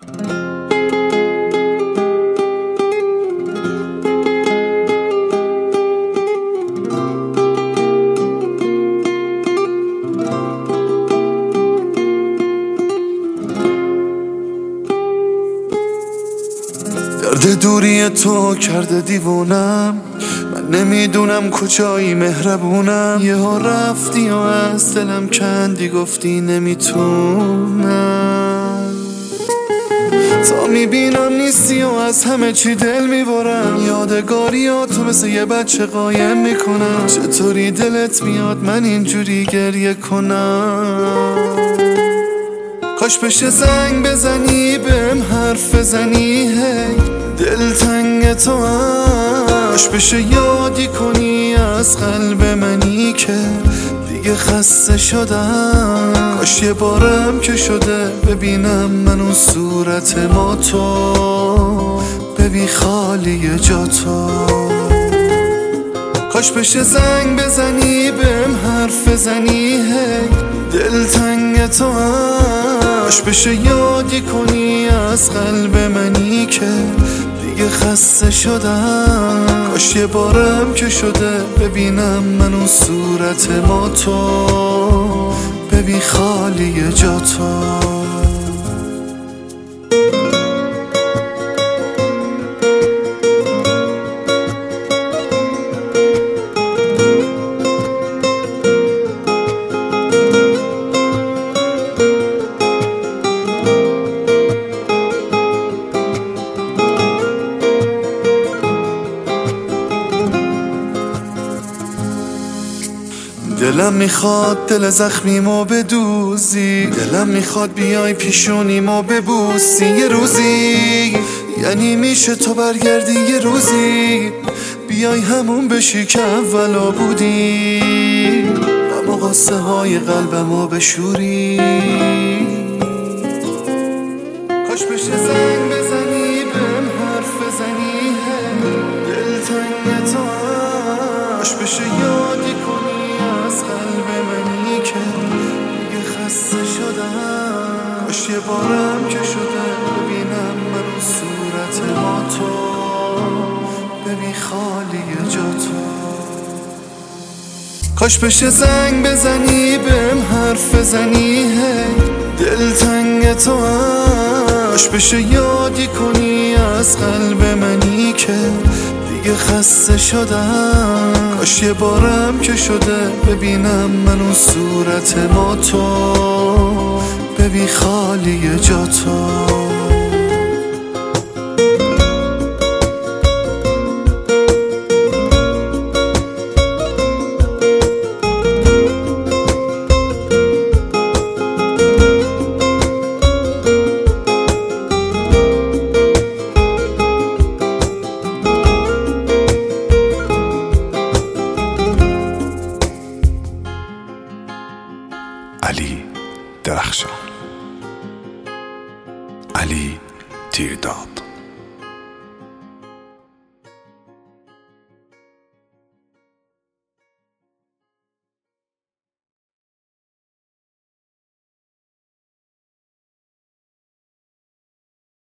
درد دوری تو کرده دیوونم، من نمیدونم کجایی مهربونم. یه ها رفتی و از دلم کندی، گفتی نمیتونم. تا میبینم نیستی و از همه چی دل میبرم، یادگاریاتو مثل یه بچه قایم میکنم. چطوری دلت میاد من اینجوری گریه کنم؟ کاش بشه زنگ بزنی بهم حرف بزنی، هی دلتنگ تو هم. کاش بشه یادی کنی از قلب منی که دیگه خسته شدم. کاش یه بارم که شده ببینم من اون صورت ما تو، ببین خالی جا تو. کاش بشه زنگ بزنی بهم حرف بزنی، هی دلتنگ تو هم. کاش بشه یادی کنی از قلب منی که دیگه خسته شدم. کاش یه بارم که شده ببینم من اون صورت ما تو، ببین خالی جا تو. دلم میخواد دل زخمیمو بدوزی، دلم میخواد بیای پیشونیمو ببوسی. یه روزی یعنی میشه تو برگردی، یه روزی بیای همون بشی که اولا بودی، اما قصه های قلبمو بشوری. کاش بشه زنگ بزنی بهم حرف بزنی، دلتنگ تو هم. کاش بشه یادی کنی از قلب منی که دیگه خسته شدم. کاش یه بارم که شده ببینم من اون صورت ما تو، ببین خالی جا تو. کاش بشه زنگ بزنی بهم حرف بزنی، هی دلتنگ تو هم. کاش بشه یادی کنی از قلب منی که دیگه خسته شدم. کاش یه بارم که شده ببینم من اون صورت ما تو، ببین خالی جا تو. علی درخشان، علی تیرداب.